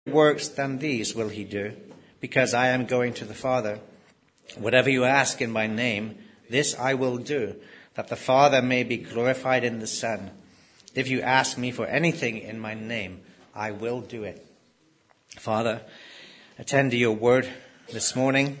Works than these will he do, because I am going to the Father. Whatever you ask in my name, this I will do, that the Father may be glorified in the Son. If you ask me for anything in my name, I will do it. Father, attend to your word this morning.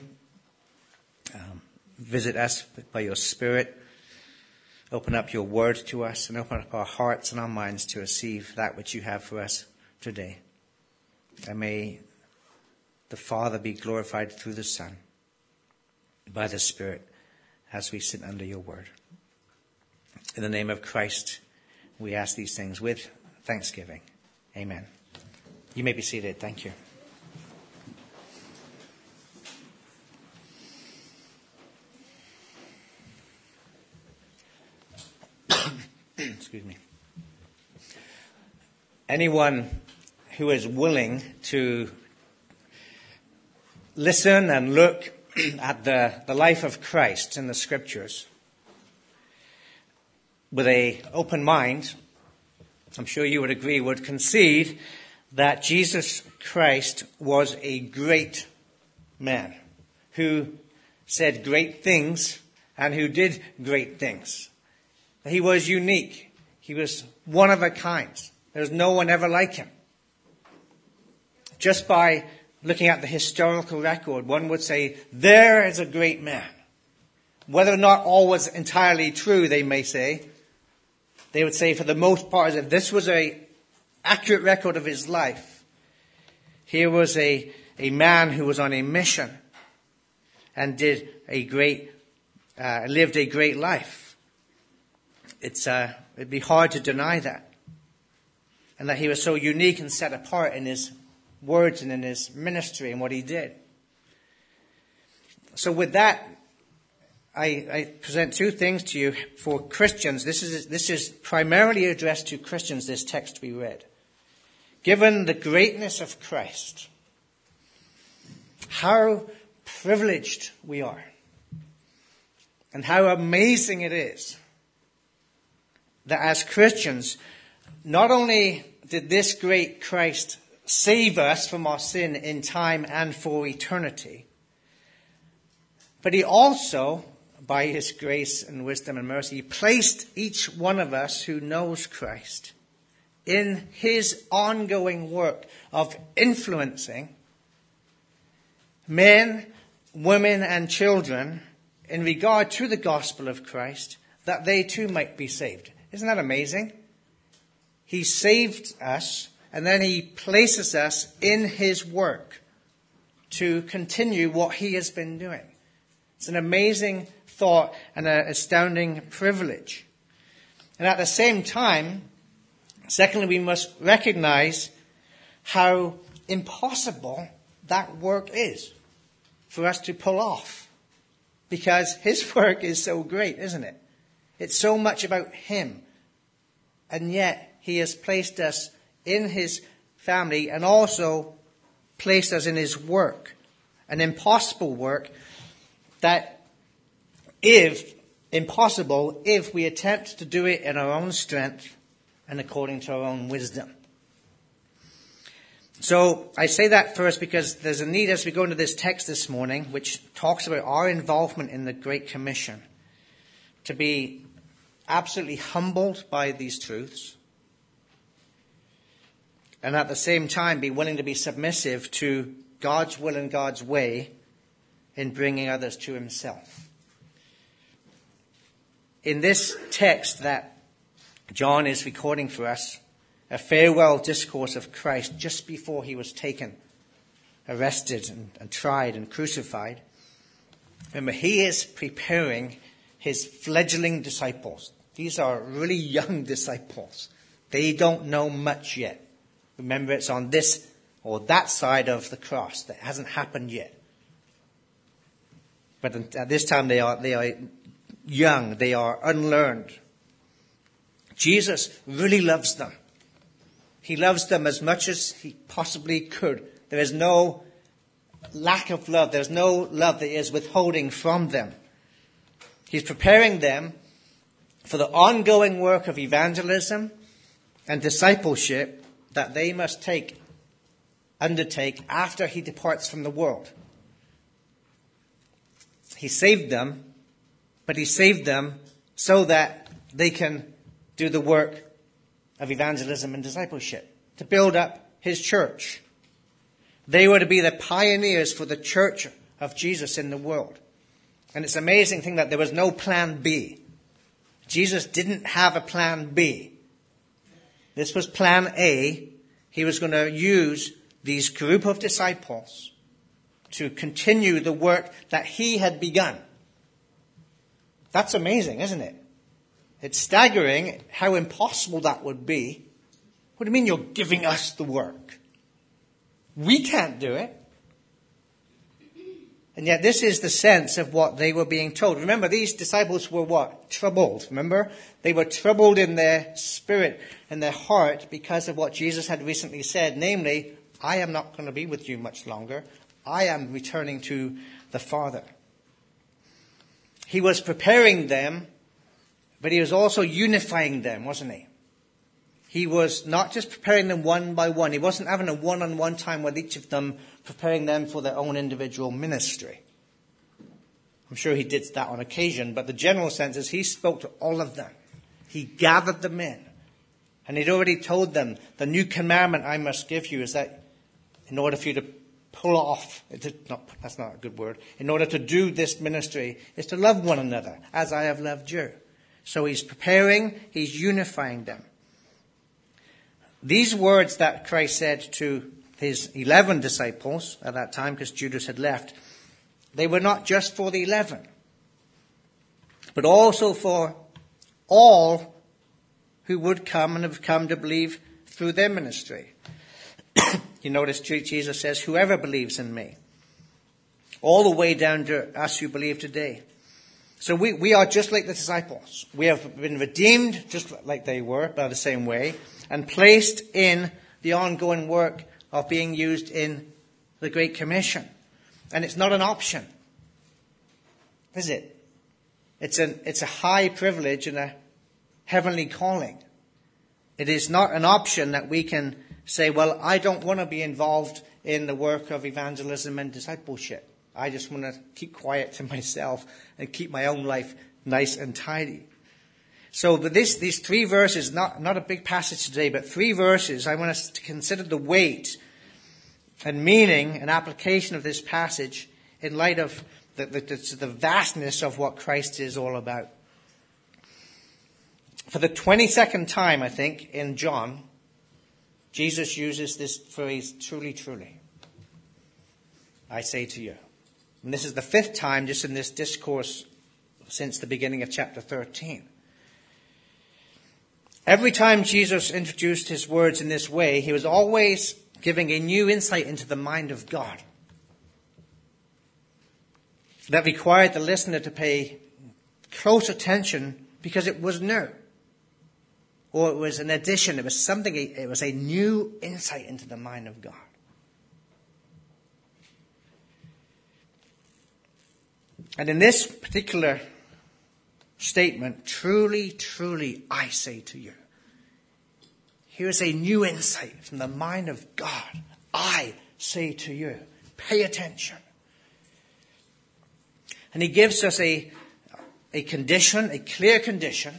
Visit us by your Spirit. Open up your word to us and open up our hearts and our minds to receive that which you have for us today. And may the Father be glorified through the Son, by the Spirit, as we sit under your word. In the name of Christ, we ask these things with thanksgiving. Amen. You may be seated. Thank you. Excuse me. Anyone who is willing to listen and look at the life of Christ in the Scriptures with an open mind, I'm sure you would agree, would concede that Jesus Christ was a great man who said great things and who did great things. He was unique. He was one of a kind. There's no one ever like him. Just by looking at the historical record, one would say, there is a great man. Whether or not all was entirely true, they may say. They would say, for the most part, if this was an accurate record of his life, here was a man who was on a mission and lived a great life. It'd be hard to deny that. And that he was so unique and set apart in his words and in his ministry and what he did. So with that, I present two things to you for Christians. This is primarily addressed to Christians, this text we read. Given the greatness of Christ, how privileged we are, and how amazing it is that as Christians, not only did this great Christ save us from our sin in time and for eternity, but he also, by his grace and wisdom and mercy, placed each one of us who knows Christ in his ongoing work of influencing men, women, and children in regard to the gospel of Christ, that they too might be saved. Isn't that amazing? He saved us, and then he places us in his work to continue what he has been doing. It's an amazing thought and an astounding privilege. And at the same time, secondly, we must recognize how impossible that work is for us to pull off. Because his work is so great, isn't it? It's so much about him. And yet, he has placed us in his family and also placed us in his work. An impossible work that, if we attempt to do it in our own strength and according to our own wisdom. So I say that first because there's a need as we go into this text this morning, which talks about our involvement in the Great Commission, to be absolutely humbled by these truths, and at the same time be willing to be submissive to God's will and God's way in bringing others to himself. In this text that John is recording for us, a farewell discourse of Christ just before he was taken, arrested and tried and crucified. Remember, he is preparing his fledgling disciples. These are really young disciples. They don't know much yet. Remember, it's on this or that side of the cross that hasn't happened yet. But at this time they are young. They are unlearned. Jesus really loves them. He loves them as much as he possibly could. There is no lack of love. There's no love that is withholding from them. He's preparing them for the ongoing work of evangelism and discipleship that they must take undertake after he departs from the world. He saved them, but he saved them so that they can do the work of evangelism and discipleship, to build up his church. They were to be the pioneers for the church of Jesus in the world. And it's an amazing thing that there was no plan B. Jesus didn't have a plan B. This was plan A. He was going to use these group of disciples to continue the work that he had begun. That's amazing, isn't it? It's staggering how impossible that would be. What do you mean you're giving us the work? We can't do it. And yet this is the sense of what they were being told. Remember, these disciples were what? Troubled. Remember? They were troubled in their spirit and their heart because of what Jesus had recently said. Namely, I am not going to be with you much longer. I am returning to the Father. He was preparing them, but he was also unifying them, wasn't he? He was not just preparing them one by one. He wasn't having a one-on-one time with each of them, preparing them for their own individual ministry. I'm sure he did that on occasion, but the general sense is he spoke to all of them. He gathered them in. And he'd already told them, the new commandment I must give you is that in order for you to pull off, that's not a good word, in order to do this ministry, is to love one another as I have loved you. So he's preparing, he's unifying them. These words that Christ said to his 11 disciples at that time, because Judas had left, they were not just for the 11, but also for all who would come and have come to believe through their ministry. You notice Jesus says, whoever believes in me, all the way down to us who believe today. So we are just like the disciples. We have been redeemed just like they were, by the same way, and placed in the ongoing work of being used in the Great Commission. And it's not an option, is it? It's a high privilege and a heavenly calling. It is not an option that we can say, well, I don't want to be involved in the work of evangelism and discipleship. I just want to keep quiet to myself and keep my own life nice and tidy. So these 3 verses, not a big passage today, but 3 verses, I want us to consider the weight and meaning and application of this passage in light of the vastness of what Christ is all about. For the 22nd time, I think, in John, Jesus uses this phrase, truly, truly. I say to you. And this is the 5th time just in this discourse since the beginning of chapter 13. Every time Jesus introduced his words in this way, he was always giving a new insight into the mind of God that required the listener to pay close attention because it was new. Or it was an addition, it was a new insight into the mind of God. And in this particular statement, truly, truly, I say to you, here's a new insight from the mind of God. I say to you, pay attention. And he gives us a condition, a clear condition,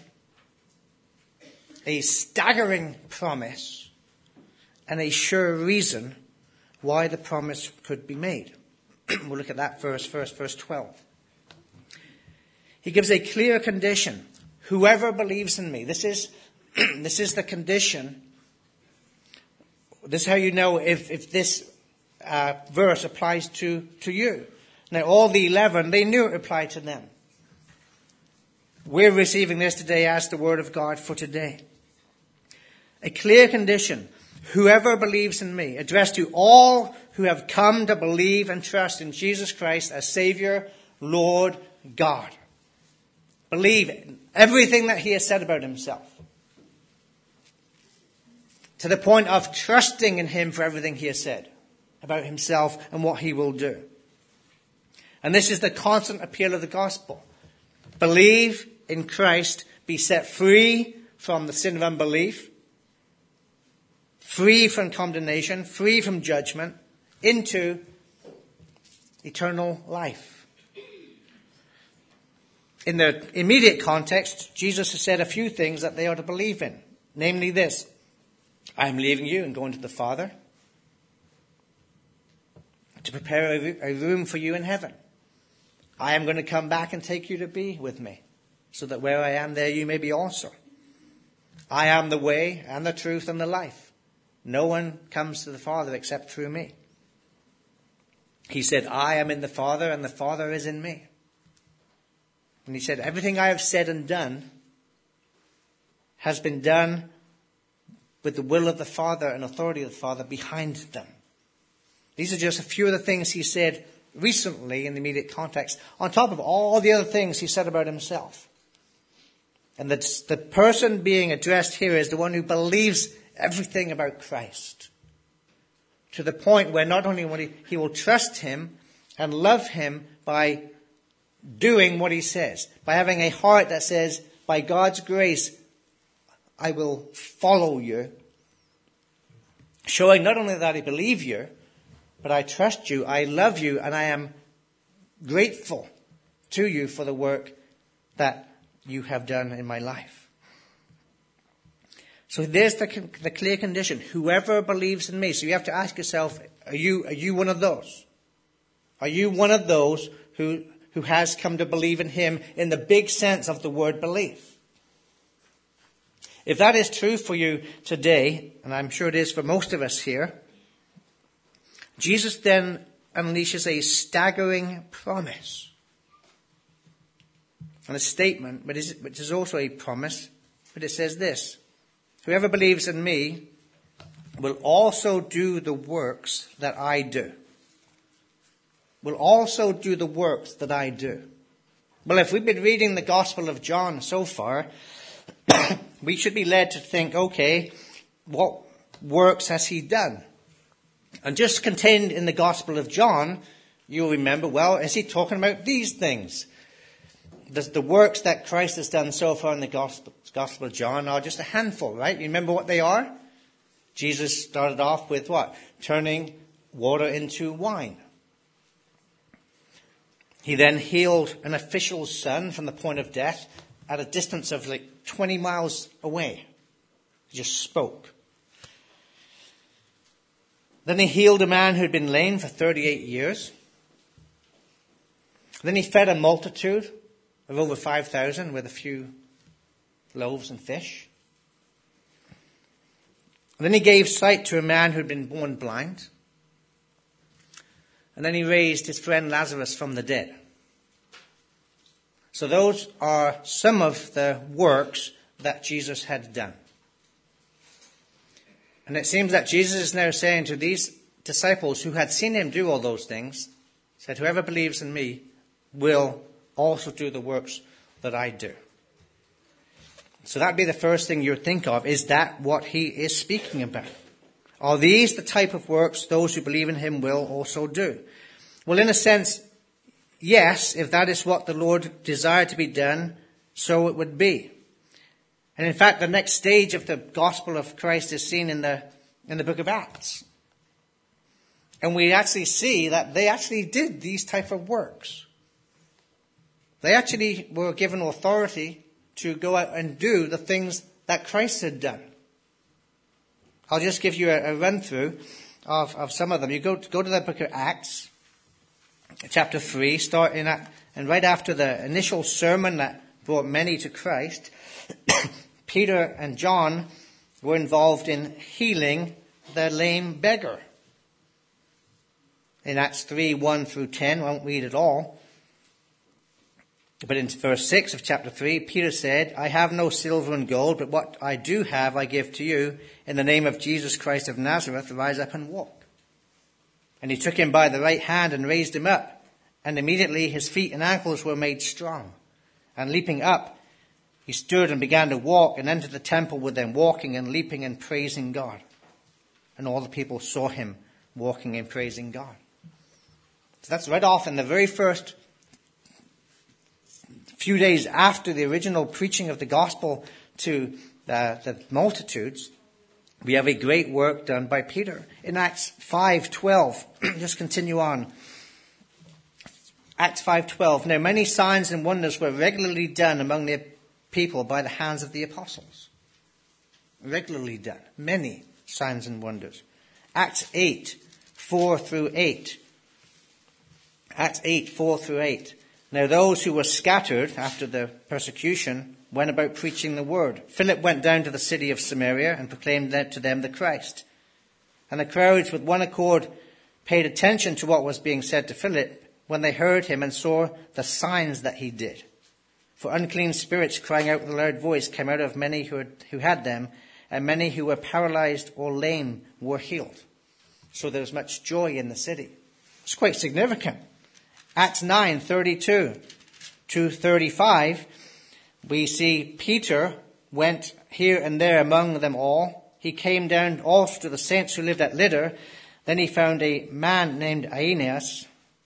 a staggering promise, and a sure reason why the promise could be made. We'll look at that verse first, verse 12. He gives a clear condition. Whoever believes in me. This is the condition. This is how you know if this verse applies to you. Now, all the 11, they knew it applied to them. We're receiving this today as the word of God for today. A clear condition. Whoever believes in me, addressed to all who have come to believe and trust in Jesus Christ as Savior, Lord, God. Believe in everything that he has said about himself. To the point of trusting in him for everything he has said about himself and what he will do. And this is the constant appeal of the gospel. Believe in Christ, be set free from the sin of unbelief, free from condemnation, free from judgment, into eternal life. In the immediate context, Jesus has said a few things that they are to believe in. Namely this: I am leaving you and going to the Father to prepare a room for you in heaven. I am going to come back and take you to be with me, so that where I am, there you may be also. I am the way and the truth and the life. No one comes to the Father except through me. He said, I am in the Father and the Father is in me. And he said, everything I have said and done has been done with the will of the Father and authority of the Father behind them. These are just a few of the things he said recently in the immediate context, on top of all the other things he said about himself. And that the person being addressed here is the one who believes everything about Christ, to the point where not only will he will trust him and love him by doing what he says, by having a heart that says, by God's grace, I will follow you, showing not only that I believe you, but I trust you, I love you, and I am grateful to you for the work that you have done in my life. So there's the clear condition. Whoever believes in me. So you have to ask yourself, are you one of those? Are you one of those who has come to believe in him in the big sense of the word believe? If that is true for you today, and I'm sure it is for most of us here, Jesus then unleashes a staggering promise. And a statement, which is also a promise, but it says this: whoever believes in me will also do the works that I do. Will also do the works that I do. Well, if we've been reading the Gospel of John so far, we should be led to think, okay, what works has he done? And just contained in the Gospel of John, you'll remember, well, is he talking about these things? The works that Christ has done so far in the Gospel of John are just a handful, right? You remember what they are? Jesus started off with what? Turning water into wine. He then healed an official's son from the point of death at a distance of like 20 miles away. He just spoke. Then he healed a man who had been lame for 38 years. Then he fed a multitude of over 5,000 with a few loaves and fish. And then he gave sight to a man who had been born blind. And then he raised his friend Lazarus from the dead. So those are some of the works that Jesus had done. And it seems that Jesus is now saying to these disciples who had seen him do all those things, said, whoever believes in me will also do the works that I do. So that'd be the first thing you would think of. Is that what he is speaking about? Are these the type of works those who believe in him will also do? Well, in a sense, yes, if that is what the Lord desired to be done, so it would be. And in fact, the next stage of the gospel of Christ is seen in the book of Acts. And we actually see that they actually did these type of works. They actually were given authority to go out and do the things that Christ had done. I'll just give you a run through of some of them. You go to the book of Acts, chapter 3, starting at, and right after the initial sermon that brought many to Christ, Peter and John were involved in healing the lame beggar. In Acts 3, 1 through 10, I won't read it all. But in verse 6 of chapter 3, Peter said, I have no silver and gold, but what I do have I give to you. In the name of Jesus Christ of Nazareth, rise up and walk. And he took him by the right hand and raised him up. And immediately his feet and ankles were made strong. And leaping up, he stood and began to walk and entered the temple with them, walking and leaping and praising God. And all the people saw him walking and praising God. So that's right off in the very first few days after the original preaching of the gospel to the multitudes. we have a great work done by Peter. In Acts 5:12, just continue on. Acts 5:12, now many signs and wonders were regularly done among the people by the hands of the apostles. Regularly done. Many signs and wonders. Acts 8:4-8. Acts 8:4-8. Now those who were scattered after the persecution went about preaching the word. Philip went down to the city of Samaria and proclaimed to them the Christ. And the crowds with one accord paid attention to what was being said to Philip when they heard him and saw the signs that he did. For unclean spirits crying out with a loud voice came out of many who had them, and many who were paralyzed or lame were healed. So there was much joy in the city. It's quite significant. Acts 9:32-35, we see Peter went here and there among them all. He came down also to the saints who lived at Lydda. Then he found a man named Aeneas,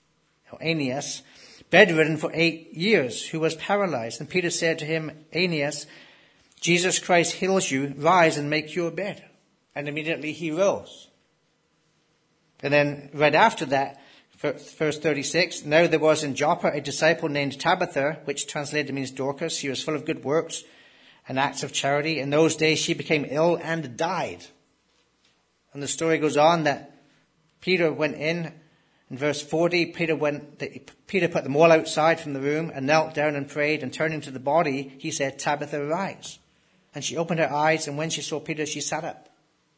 bedridden for 8 years, who was paralyzed. And Peter said to him, Aeneas, Jesus Christ heals you. Rise and make your bed. And immediately he rose. And then right after that, verse 36, now there was in Joppa a disciple named Tabitha, which translated means Dorcas. She was full of good works and acts of charity. In those days she became ill and died. And the story goes on that Peter went in verse 40, Peter put them all outside from the room and knelt down and prayed, and turning to the body, he said, Tabitha, rise. And she opened her eyes, and when she saw Peter, she sat up.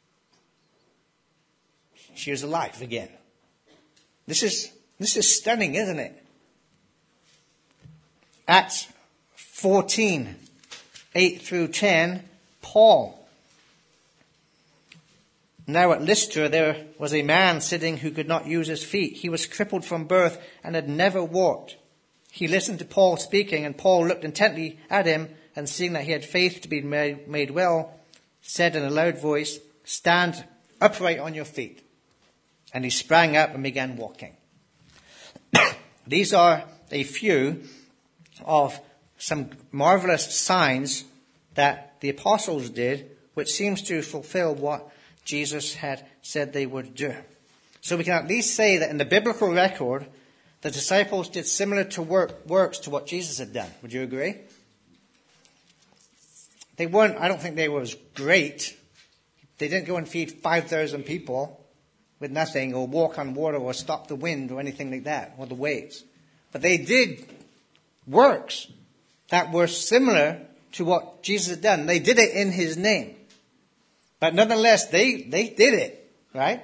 She was alive again. This is stunning, isn't it? Acts 14:8-10, Paul. Now at Lystra there was a man sitting who could not use his feet. He was crippled from birth and had never walked. He listened to Paul speaking, and Paul looked intently at him, and seeing that he had faith to be made well, said in a loud voice, stand upright on your feet. And he sprang up and began walking. These are a few of some marvelous signs that the apostles did, which seems to fulfill what Jesus had said they would do. So we can at least say that in the biblical record, the disciples did similar to works to what Jesus had done. Would you agree? I don't think they were great. They didn't go and feed 5,000 people with nothing, or walk on water, or stop the wind, or anything like that, or the waves. But they did works that were similar to what Jesus had done. They did it in his name. But nonetheless, they did it, right?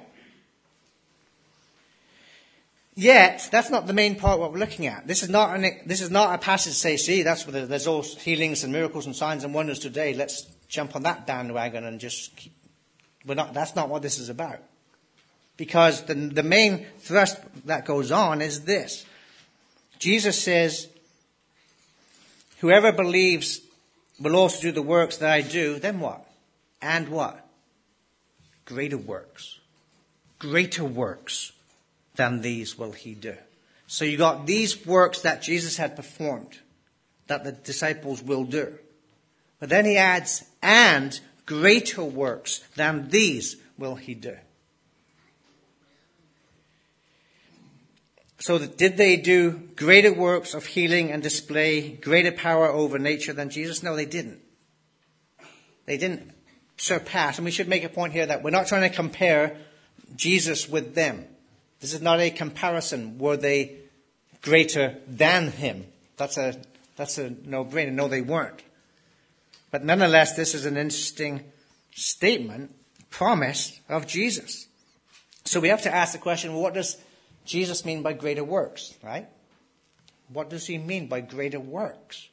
Yet, that's not the main part what we're looking at. This is not a passage to say, see, that's where there's all healings and miracles and signs and wonders today. Let's jump on that bandwagon and just that's not what this is about. Because the main thrust that goes on is this. Jesus says, whoever believes will also do the works that I do, then what? And what? Greater works. Greater works than these will he do. So you got these works that Jesus had performed, that the disciples will do. But then he adds, and greater works than these will he do. So did they do greater works of healing and display greater power over nature than Jesus? No, they didn't. They didn't surpass. And we should make a point here that we're not trying to compare Jesus with them. This is not a comparison. Were they greater than him? That's a no-brainer. No, they weren't. But nonetheless, this is an interesting statement, promise of Jesus. So we have to ask the question, well, what does Jesus mean by greater works, right? What does he mean by greater works?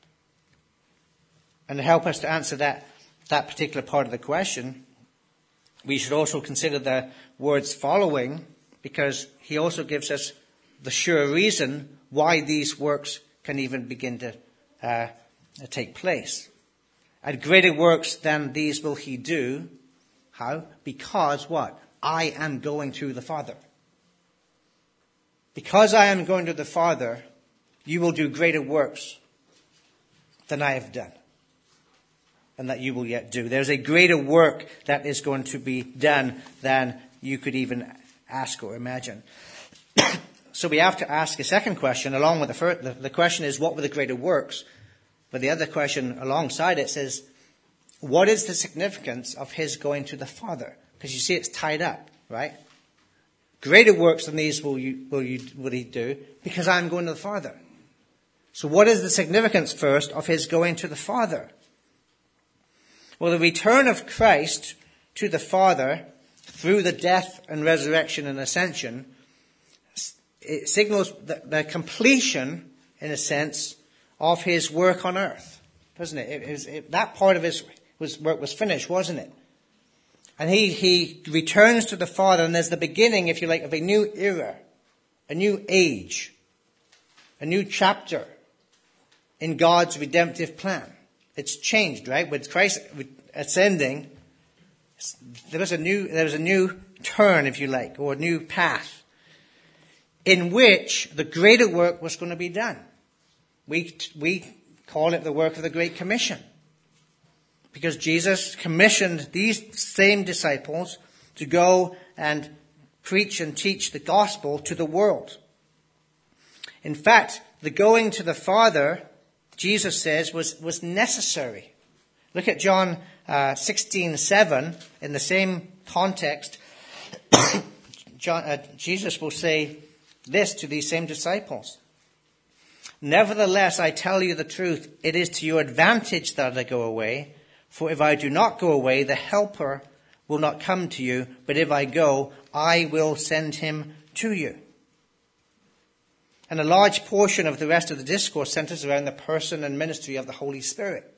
And to help us to answer that particular part of the question, we should also consider the words following, because he also gives us the sure reason why these works can even begin to take place. And greater works than these will he do. How? Because what? I am going to the Father. Because I am going to the Father, you will do greater works than I have done. and that you will yet do. There's a greater work that is going to be done than you could even ask or imagine. So we have to ask a second question along with the first. The question is, what were the greater works? But the other question alongside it says, what is the significance of his going to the Father? Because you see it's tied up, right? Greater works than these will he do, because I'm going to the Father. So what is the significance first of his going to the Father? Well, the return of Christ to the Father through the death and resurrection and ascension, it signals the completion, in a sense, of his work on earth, doesn't it? That part of his work was finished, wasn't it? And he returns to the Father, and there's the beginning, if you like, of a new era, a new age, a new chapter in God's redemptive plan. It's changed, right? With Christ ascending, there was a new turn, if you like, or a new path in which the greater work was going to be done. We call it the work of the Great Commission, because Jesus commissioned these same disciples to go and preach and teach the gospel to the world. In fact, the going to the Father, Jesus says, was necessary. Look at John 16:7 in the same context. Jesus will say this to these same disciples. Nevertheless, I tell you the truth, it is to your advantage that I go away. For if I do not go away, the Helper will not come to you. But if I go, I will send him to you. And a large portion of the rest of the discourse centers around the person and ministry of the Holy Spirit.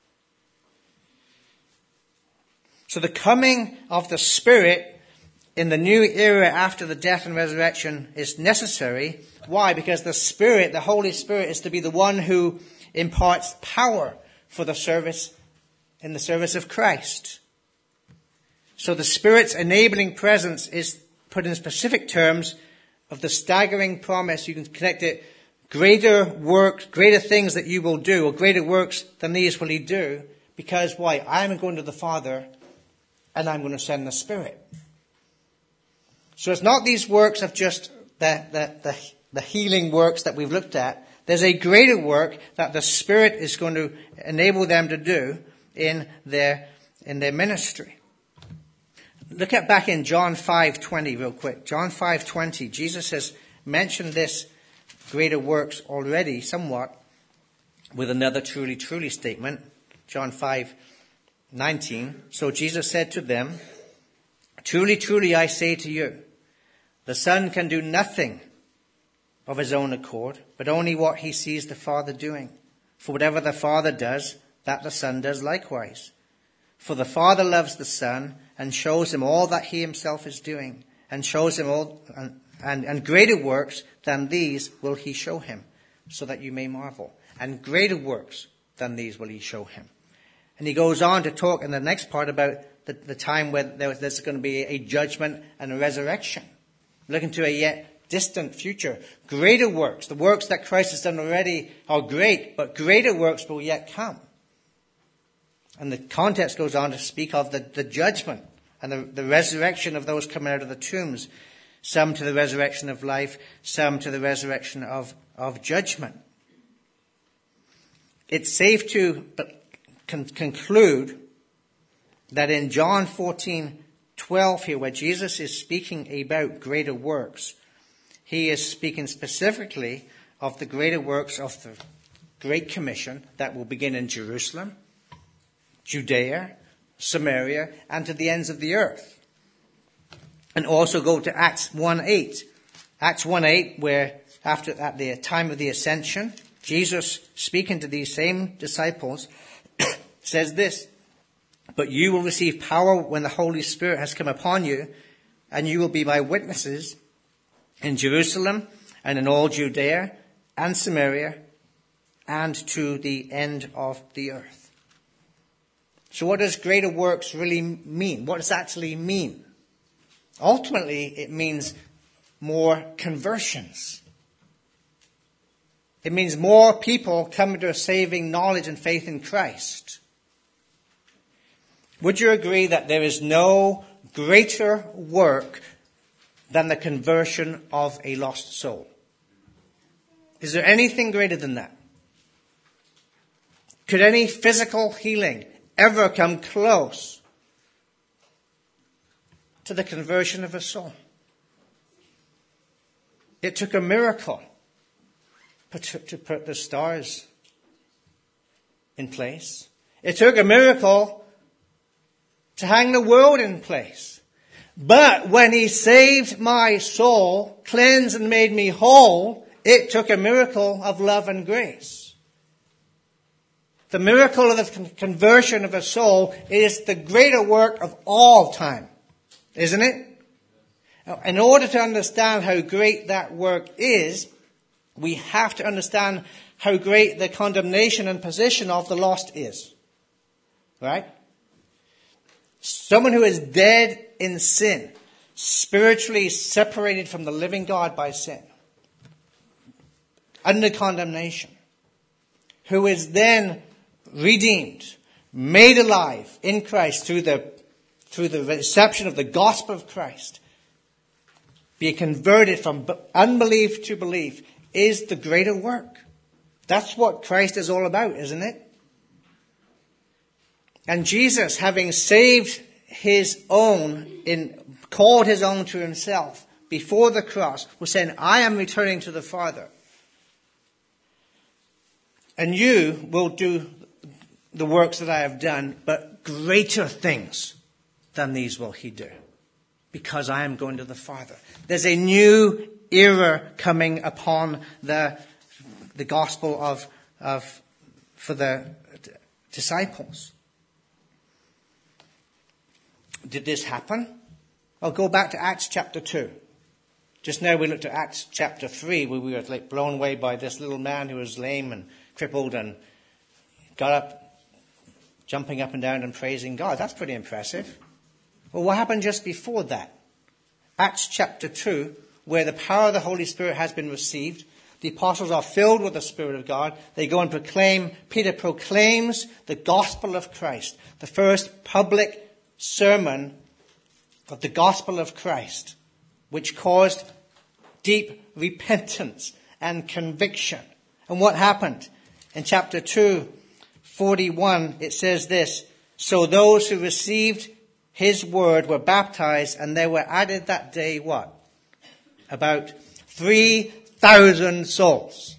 So the coming of the Spirit in the new era after the death and resurrection is necessary. Why? Because the Spirit, the Holy Spirit, is to be the one who imparts power for the service, in the service of Christ. So the Spirit's enabling presence is put in specific terms of the staggering promise. You can connect it, greater works, greater things that you will do, or greater works than these will he do. Because why? I'm going to the Father, and I'm going to send the Spirit. So it's not these works of just the healing works that we've looked at. There's a greater work that the Spirit is going to enable them to do in their ministry. Look at back in John 5:20 real quick. John 5:20. Jesus has mentioned this greater works already somewhat with another truly, truly statement. John 5:19. So Jesus said to them, truly, truly, I say to you, the Son can do nothing of his own accord, but only what he sees the Father doing. For whatever the Father does, that the Son does likewise. For the Father loves the Son and shows him all that he himself is doing, and shows him all, and greater works than these will he show him, so that you may marvel. And greater works than these will he show him. And he goes on to talk in the next part about the time where there's going to be a judgment and a resurrection. Looking to a yet distant future. Greater works, the works that Christ has done already are great, but greater works will yet come. And the context goes on to speak of the judgment and the resurrection of those coming out of the tombs. Some to the resurrection of life, some to the resurrection of judgment. It's safe to conclude that in John 14:12 here, where Jesus is speaking about greater works, he is speaking specifically of the greater works of the Great Commission that will begin in Jerusalem, Judea, Samaria, and to the ends of the earth. And also go to Acts 1:8. Acts 1:8, where at the time of the ascension, Jesus, speaking to these same disciples, says this, but you will receive power when the Holy Spirit has come upon you, and you will be my witnesses in Jerusalem and in all Judea and Samaria and to the end of the earth. So what does greater works really mean? What does it actually mean? Ultimately, it means more conversions. It means more people coming to a saving knowledge and faith in Christ. Would you agree that there is no greater work than the conversion of a lost soul? Is there anything greater than that? Could any physical healing ever come close to the conversion of a soul? It took a miracle to put the stars in place. It took a miracle to hang the world in place. But when he saved my soul, cleansed and made me whole, it took a miracle of love and grace. The miracle of the conversion of a soul is the greater work of all time, isn't it? In order to understand how great that work is, we have to understand how great the condemnation and position of the lost is. Right? Someone who is dead in sin, spiritually separated from the living God by sin, under condemnation, who is then redeemed, made alive in Christ through the reception of the gospel of Christ, be converted from unbelief to belief, is the greater work. That's what Christ is all about, isn't it? And Jesus, having saved his own, called his own to himself before the cross, was saying, I am returning to the Father. And you will do the works that I have done, but greater things than these will he do, because I am going to the Father. There's a new era coming upon the gospel for the disciples. Did this happen? I'll go back to Acts chapter 2. Just now we looked at Acts chapter 3, where we were like blown away by this little man who was lame and crippled and got up, jumping up and down and praising God. That's pretty impressive. Well, what happened just before that? Acts chapter 2, where the power of the Holy Spirit has been received. The apostles are filled with the Spirit of God. They go and proclaim. Peter proclaims the gospel of Christ, the first public sermon of the gospel of Christ, which caused deep repentance and conviction. And what happened? In chapter 2, 41, it says this, so those who received his word were baptized, and there were added that day what? About 3,000 souls.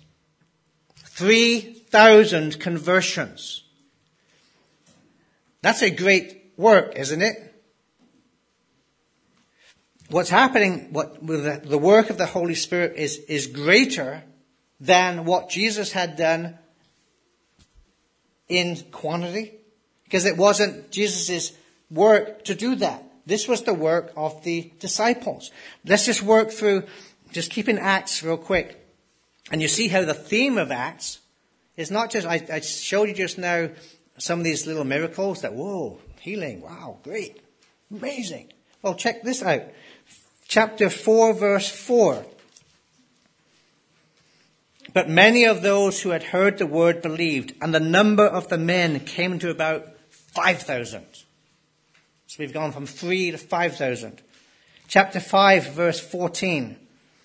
3,000 conversions. That's a great work, isn't it? What's happening with the work of the Holy Spirit is greater than what Jesus had done in quantity, because it wasn't Jesus' work to do that. This was the work of the disciples. Let's just work through, just keep in Acts real quick. And you see how the theme of Acts is not just, I showed you just now some of these little miracles that, whoa, healing, wow, great, amazing. Well, check this out. Chapter 4, verse 4. But many of those who had heard the word believed, and the number of the men came to about 5,000. So we've gone from 3 to 5,000. Chapter 5, verse 14.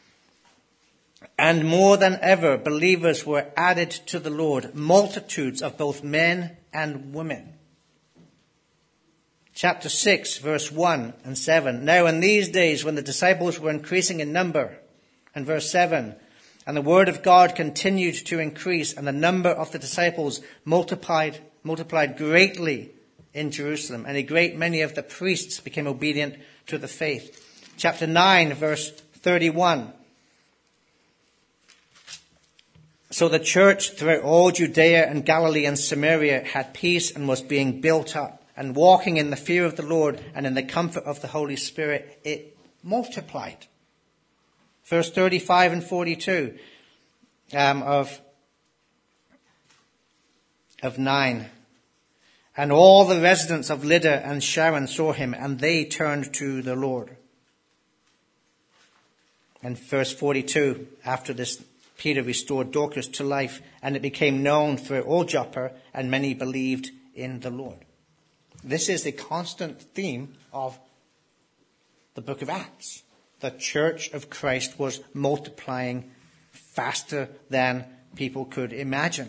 And more than ever, believers were added to the Lord, multitudes of both men and women. Chapter 6, verse 1 and 7. Now in these days, when the disciples were increasing in number, and verse 7, and the word of God continued to increase, and the number of the disciples multiplied greatly in Jerusalem, and a great many of the priests became obedient to the faith. Chapter 9, verse 31. So the church throughout all Judea and Galilee and Samaria had peace and was being built up, and walking in the fear of the Lord and in the comfort of the Holy Spirit, it multiplied. Verse 35 and 42 of 9. And all the residents of Lydda and Sharon saw him, and they turned to the Lord. And verse 42, after this, Peter restored Dorcas to life, and it became known throughout all Joppa, and many believed in the Lord. This is the constant theme of the book of Acts. The church of Christ was multiplying faster than people could imagine.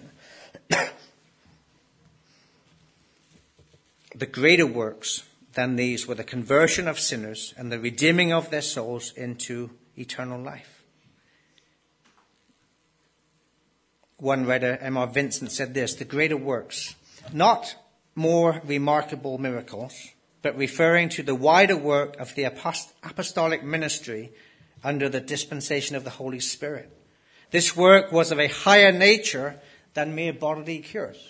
The greater works than these were the conversion of sinners and the redeeming of their souls into eternal life. One writer, M.R. Vincent, said this: the greater works, not more remarkable miracles, but referring to the wider work of the apostolic ministry under the dispensation of the Holy Spirit. This work was of a higher nature than mere bodily cures.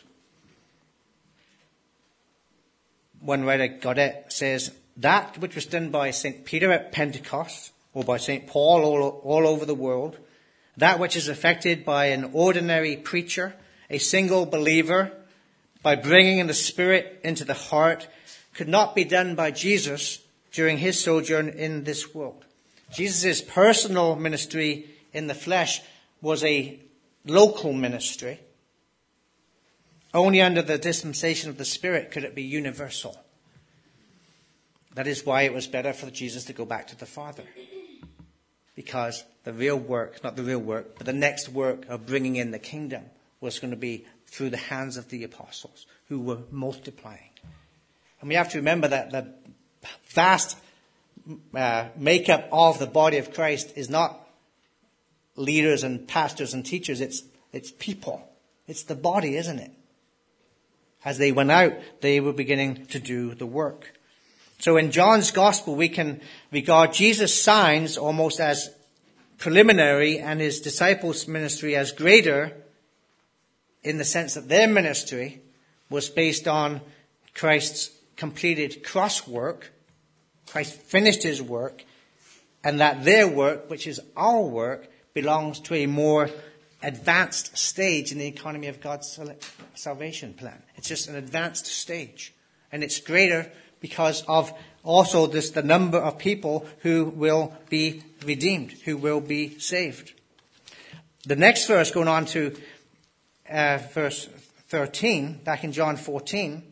One writer, Godet, says, that which was done by St. Peter at Pentecost, or by St. Paul all over the world, that which is effected by an ordinary preacher, a single believer, by bringing in the Spirit into the heart, could not be done by Jesus during his sojourn in this world. Jesus' personal ministry in the flesh was a local ministry. Only under the dispensation of the Spirit could it be universal. That is why it was better for Jesus to go back to the Father. Because the real work, not the real work, but the next work of bringing in the kingdom was going to be through the hands of the apostles who were multiplying. And we have to remember that the vast makeup of the body of Christ is not leaders and pastors and teachers. It's people. It's the body, isn't it? As they went out, they were beginning to do the work. So in John's gospel, we can regard Jesus' signs almost as preliminary and his disciples' ministry as greater, in the sense that their ministry was based on Christ's completed cross work. Christ finished his work, and that their work, which is our work, belongs to a more advanced stage in the economy of God's salvation plan. It's just an advanced stage. And it's greater because of also the number of people who will be redeemed, who will be saved. The next verse, going on to verse 13, back in John 14,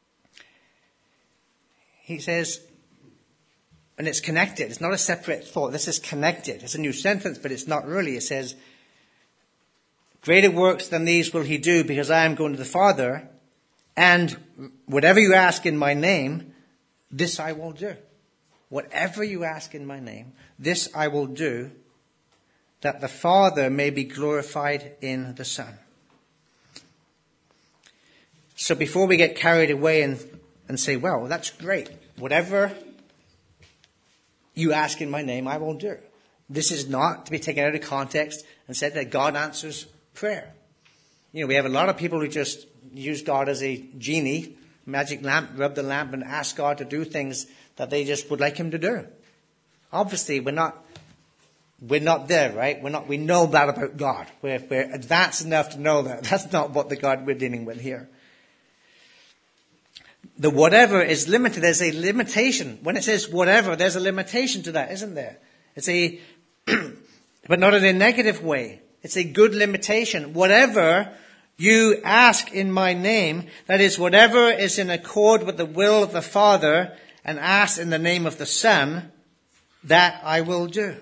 he says, and it's connected. It's not a separate thought. This is connected. It's a new sentence, but it's not really. It says, greater works than these will he do, because I am going to the Father, and whatever you ask in my name, this I will do. Whatever you ask in my name, this I will do, that the Father may be glorified in the Son. So before we get carried away and say, well, that's great. Whatever you ask in my name, I will do. This is not to be taken out of context and said that God answers prayer. You know, we have a lot of people who just use God as a genie, magic lamp, rub the lamp and ask God to do things that they just would like him to do. Obviously, we're not there, right? We know that about God. We're advanced enough to know that. That's not what the God we're dealing with here. The whatever is limited. There's a limitation. When it says whatever, there's a limitation to that, isn't there? It's but not in a negative way. It's a good limitation. Whatever you ask in my name, that is, whatever is in accord with the will of the Father and ask in the name of the Son, that I will do.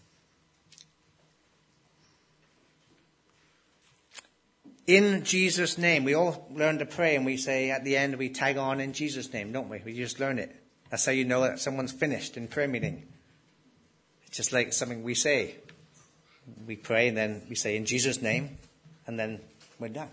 In Jesus' name. We all learn to pray, and we say at the end, we tag on in Jesus' name, don't we? We just learn it. That's how you know that someone's finished in prayer meeting. It's just like something we say. We pray, and then we say in Jesus' name, and then we're done.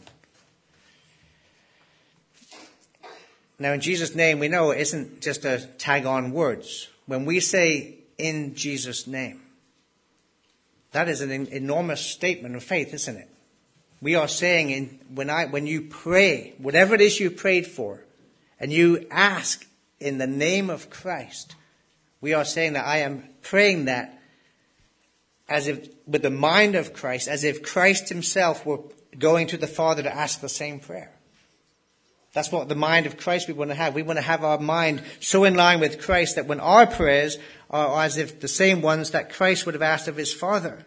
Now, in Jesus' name, we know it isn't just a tag on words. When we say in Jesus' name, that is an enormous statement of faith, isn't it? We are saying when you pray, whatever it is you prayed for, and you ask in the name of Christ, we are saying that I am praying that as if with the mind of Christ, as if Christ himself were going to the Father to ask the same prayer. That's what the mind of Christ we want to have. We want to have our mind so in line with Christ that when our prayers are as if the same ones that Christ would have asked of his Father.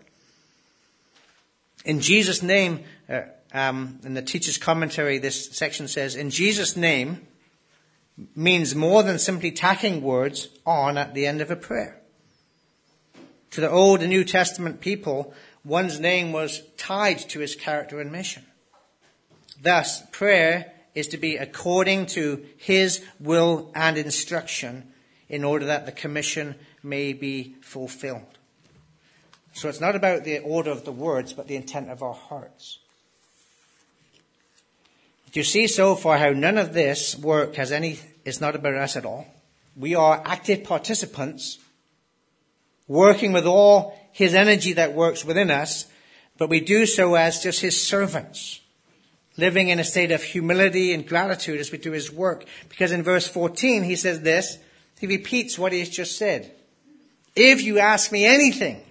In Jesus' name, in the teacher's commentary, this section says, in Jesus' name, means more than simply tacking words on at the end of a prayer. To the Old and New Testament people, one's name was tied to his character and mission. Thus, prayer is to be according to his will and instruction in order that the commission may be fulfilled. So it's not about the order of the words, but the intent of our hearts. Do you see so far how none of this work is not about us at all? We are active participants, working with all his energy that works within us, but we do so as just his servants, living in a state of humility and gratitude as we do his work. Because in verse 14, he says this, he repeats what he has just said. If you ask me anything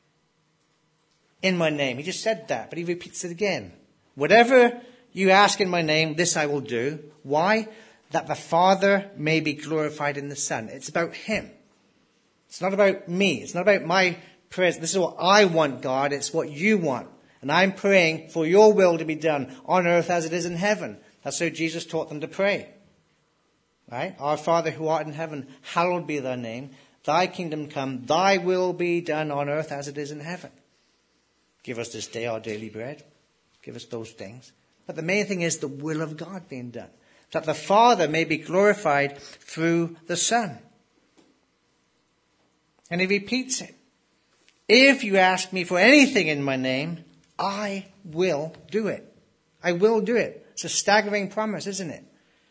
in my name, he just said that, but he repeats it again. Whatever you ask in my name, this I will do. Why? That the Father may be glorified in the Son. It's about him. It's not about me. It's not about my prayers. This is what I want, God. It's what you want. And I'm praying for your will to be done on earth as it is in heaven. That's how Jesus taught them to pray. Right? Our Father who art in heaven, hallowed be thy name. Thy kingdom come. Thy will be done on earth as it is in heaven. Give us this day our daily bread. Give us those things. But the main thing is the will of God being done. That the Father may be glorified through the Son. And he repeats it. If you ask me for anything in my name, I will do it. I will do it. It's a staggering promise, isn't it?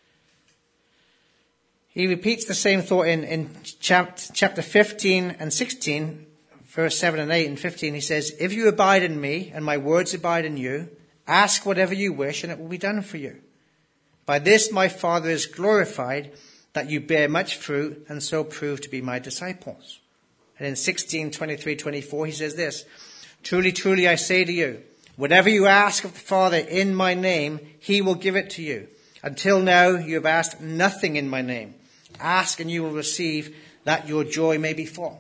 He repeats the same thought in chapter 15 and 16, verse 7 and 8 and 15. He says, if you abide in me and my words abide in you, ask whatever you wish and it will be done for you. By this my Father is glorified, that you bear much fruit and so prove to be my disciples. And in 16:23-24 he says this, truly, truly I say to you, whatever you ask of the Father in my name, he will give it to you. Until now you have asked nothing in my name. Ask and you will receive, that your joy may be full.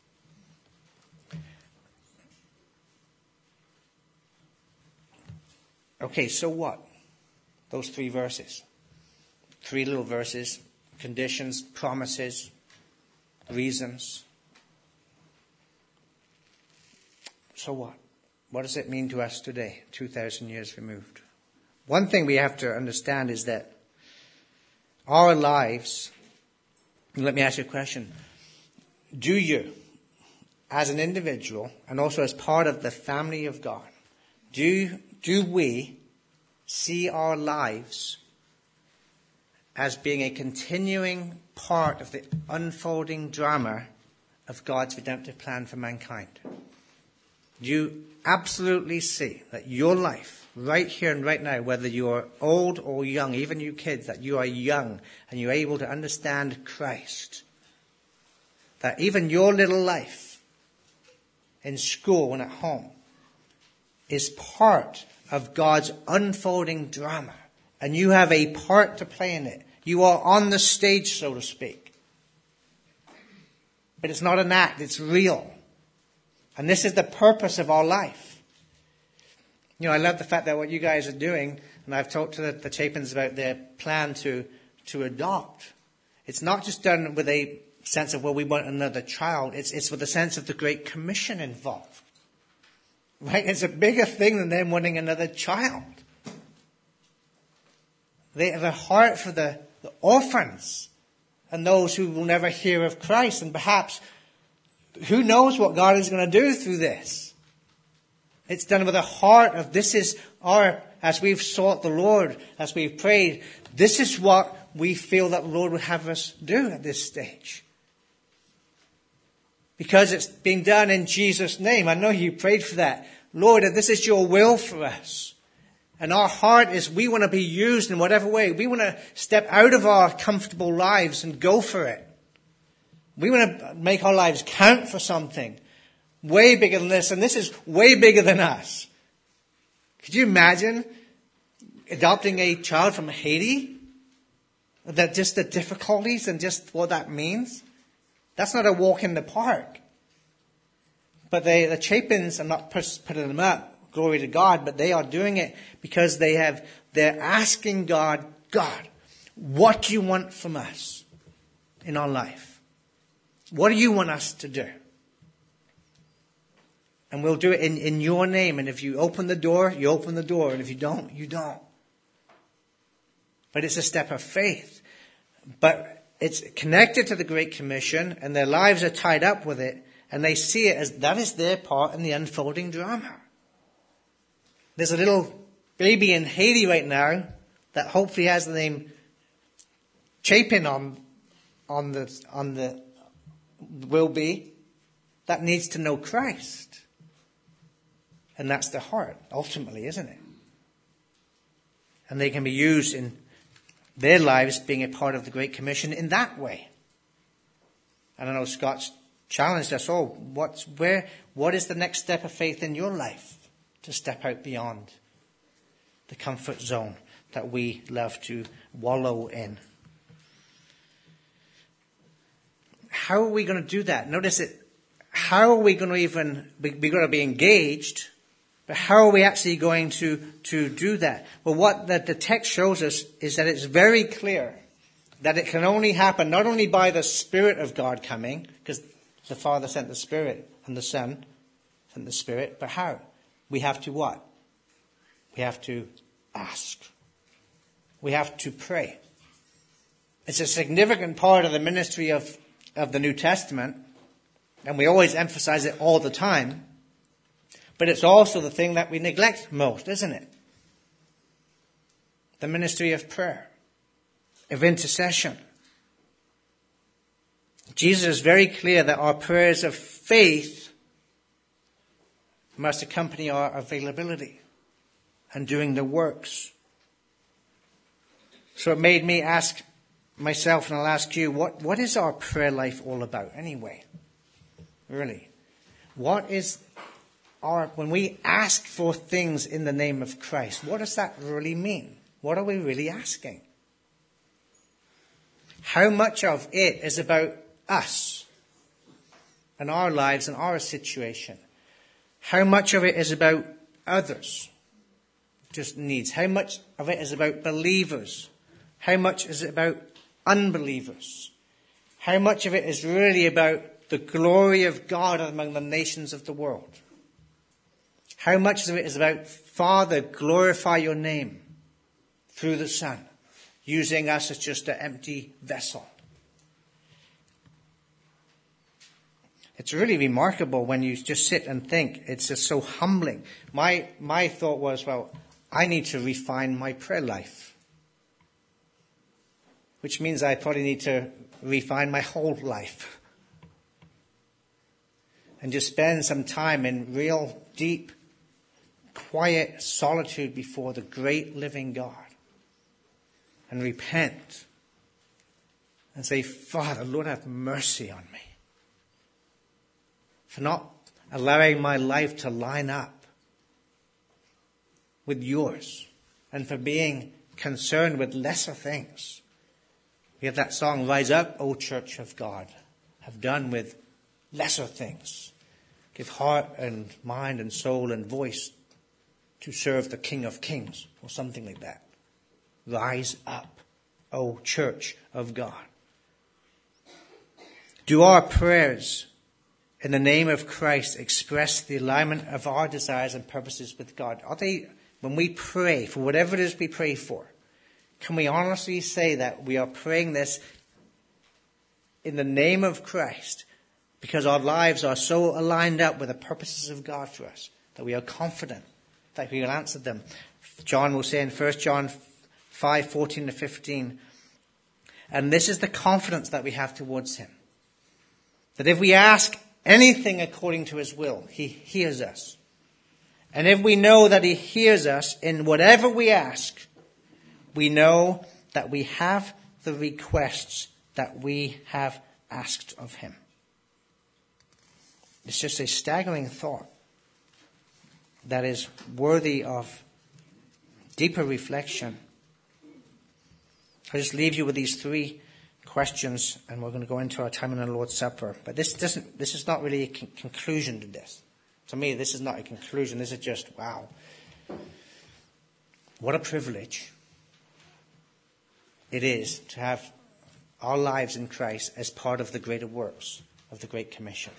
Okay, so what? Those three verses. Three little verses. Conditions, promises, reasons. So what? What does it mean to us today, 2,000 years removed? One thing we have to understand is that our lives, let me ask you a question. Do you, as an individual and also as part of the family of God, do we see our lives as being a continuing part of the unfolding drama of God's redemptive plan for mankind? Do you absolutely see that your life, right here and right now, whether you're old or young, even you kids, that you are young and you're able to understand Christ, that even your little life in school and at home is part of God's unfolding drama, and you have a part to play in it. You are on the stage, so to speak. But it's not an act, it's real. And this is the purpose of our life. You know, I love the fact that what you guys are doing, and I've talked to the Chapins about their plan to adopt. It's not just done with a sense of, well, we want another child. It's with a sense of the Great Commission involved. Right? It's a bigger thing than them wanting another child. They have a heart for the orphans and those who will never hear of Christ. And perhaps, who knows what God is going to do through this? It's done with a heart of, this is our, as we've sought the Lord, as we've prayed, this is what we feel that the Lord would have us do at this stage. Because it's being done in Jesus' name. I know you prayed for that. Lord, if this is your will for us. And our heart is, we want to be used in whatever way. We want to step out of our comfortable lives and go for it. We want to make our lives count for something way bigger than this. And this is way bigger than us. Could you imagine adopting a child from Haiti? That just the difficulties and just what that means? That's not a walk in the park. But the Chapins, I'm not putting them up, glory to God, but they are doing it because they're asking God, what do you want from us in our life? What do you want us to do? And we'll do it in your name. And if you open the door, you open the door. And if you don't, you don't. But it's a step of faith. But it's connected to the Great Commission, and their lives are tied up with it, and they see it as that is their part in the unfolding drama. There's a little baby in Haiti right now that hopefully has the name Chapin on the will be, that needs to know Christ. And that's the heart, ultimately, isn't it? And they can be used in their lives being a part of the Great Commission in that way. And I know Scott's challenged us all. What is the next step of faith in your life to step out beyond the comfort zone that we love to wallow in? How are we going to do that? Notice it. How are we going to even, we're going to be engaged, but how are we actually going to do that? Well, what the text shows us is that it's very clear that it can only happen not only by the Spirit of God coming, because the Father sent the Spirit and the Son sent the Spirit, but how? We have to what? We have to ask. We have to pray. It's a significant part of the ministry of the New Testament, and we always emphasize it all the time. But it's also the thing that we neglect most, isn't it? The ministry of prayer, of intercession. Jesus is very clear that our prayers of faith must accompany our availability and doing the works. So it made me ask myself, and I'll ask you, what is our prayer life all about anyway? Really? What is when we ask for things in the name of Christ, what does that really mean? What are we really asking? How much of it is about us and our lives and our situation? How much of it is about others? Just needs. How much of it is about believers? How much is it about unbelievers? How much of it is really about the glory of God among the nations of the world? How much of it is about, Father, glorify your name through the Son, using us as just an empty vessel? It's really remarkable when you just sit and think. It's just so humbling. My thought was, well, I need to refine my prayer life, which means I probably need to refine my whole life and just spend some time in real, deep, quiet solitude before the great living God and repent and say, Father, Lord, have mercy on me for not allowing my life to line up with yours and for being concerned with lesser things. We have that song, Rise Up, O Church of God, have done with lesser things. Give heart and mind and soul and voice to serve the King of Kings, or something like that. Rise up, O Church of God. Do our prayers in the name of Christ express the alignment of our desires and purposes with God? Are they, when we pray for whatever it is we pray for, can we honestly say that we are praying this in the name of Christ because our lives are so aligned up with the purposes of God for us that we are confident that we will answer them? John will say in 1 John 5:14-15, and this is the confidence that we have towards him, that if we ask anything according to his will, he hears us. And if we know that he hears us in whatever we ask, we know that we have the requests that we have asked of him. It's just a staggering thought that is worthy of deeper reflection. I'll just leave you with these three questions, and we're going to go into our time in the Lord's Supper. But this is not really a conclusion to this. To me, this is not a conclusion. This is just, wow. What a privilege it is to have our lives in Christ as part of the greater works of the Great Commission.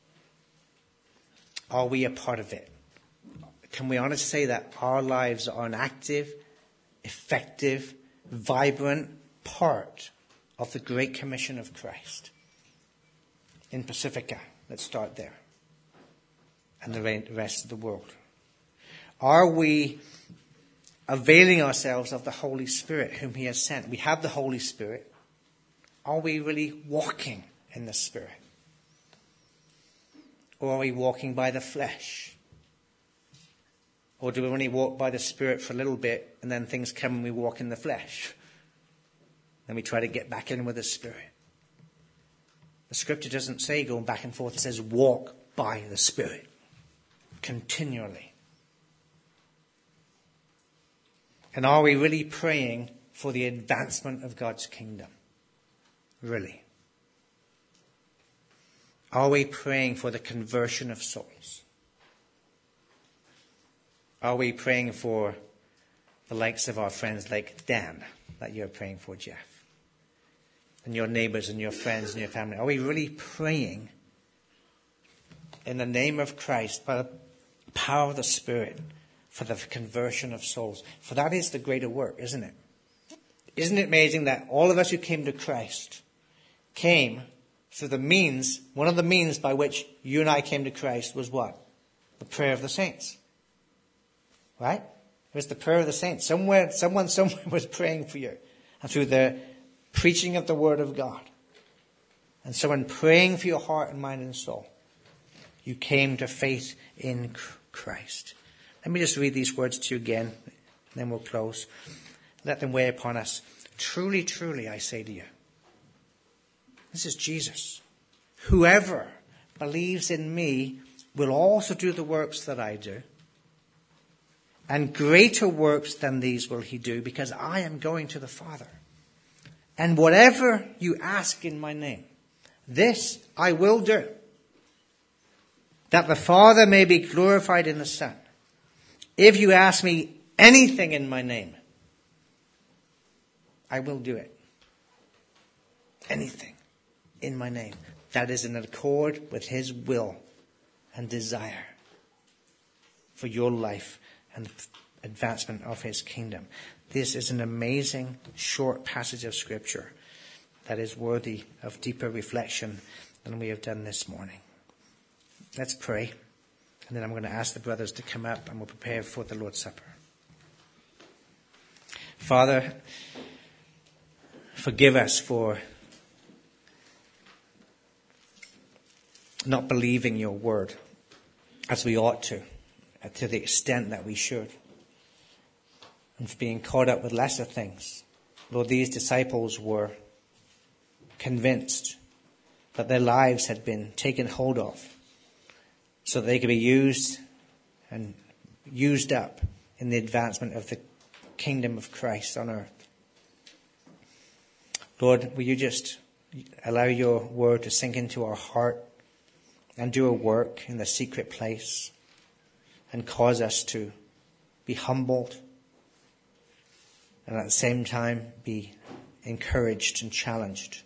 Are we a part of it? Can we honestly say that our lives are an active, effective, vibrant part of the Great Commission of Christ? In Pacifica, let's start there, and the rest of the world. Are we availing ourselves of the Holy Spirit whom he has sent? We have the Holy Spirit. Are we really walking in the Spirit? Or are we walking by the flesh? Or do we only walk by the Spirit for a little bit and then things come and we walk in the flesh? Then we try to get back in with the Spirit. The scripture doesn't say going back and forth. It says walk by the Spirit continually. And are we really praying for the advancement of God's kingdom? Really? Are we praying for the conversion of souls? Are we praying for the likes of our friends like Dan that you're praying for, Jeff? And your neighbors and your friends and your family? Are we really praying in the name of Christ by the power of the Spirit for the conversion of souls? For that is the greater work, isn't it? Isn't it amazing that all of us who came to Christ came through the means, one of the means by which you and I came to Christ was what? The prayer of the saints. Right? It was the prayer of the saints. Someone somewhere was praying for you. And through the preaching of the Word of God, and someone praying for your heart and mind and soul, you came to faith in Christ. Let me just read these words to you again, and then we'll close. Let them weigh upon us. Truly, truly, I say to you. This is Jesus. Whoever believes in me will also do the works that I do. And greater works than these will he do, because I am going to the Father. And whatever you ask in my name, this I will do, that the Father may be glorified in the Son. If you ask me anything in my name, I will do it. Anything in my name that is in accord with his will and desire for your life and the advancement of his kingdom. This is an amazing short passage of Scripture that is worthy of deeper reflection than we have done this morning. Let's pray, and then I'm going to ask the brothers to come up and we'll prepare for the Lord's Supper. Father, forgive us for not believing your word as we ought to the extent that we should, and for being caught up with lesser things. Lord, these disciples were convinced that their lives had been taken hold of so that they could be used and used up in the advancement of the kingdom of Christ on earth. Lord, will you just allow your word to sink into our heart and do a work in the secret place and cause us to be humbled and at the same time be encouraged and challenged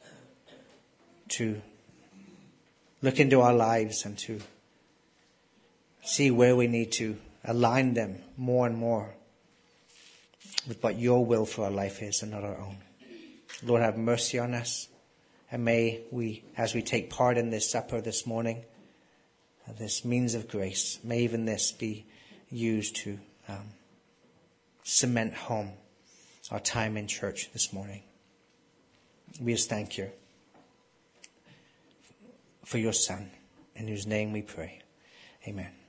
to look into our lives and to see where we need to align them more and more with what your will for our life is and not our own. Lord, have mercy on us, and may we, as we take part in this supper this morning, this means of grace, may even this be used to cement home our time in church this morning. We just thank you for your Son, in whose name we pray. Amen.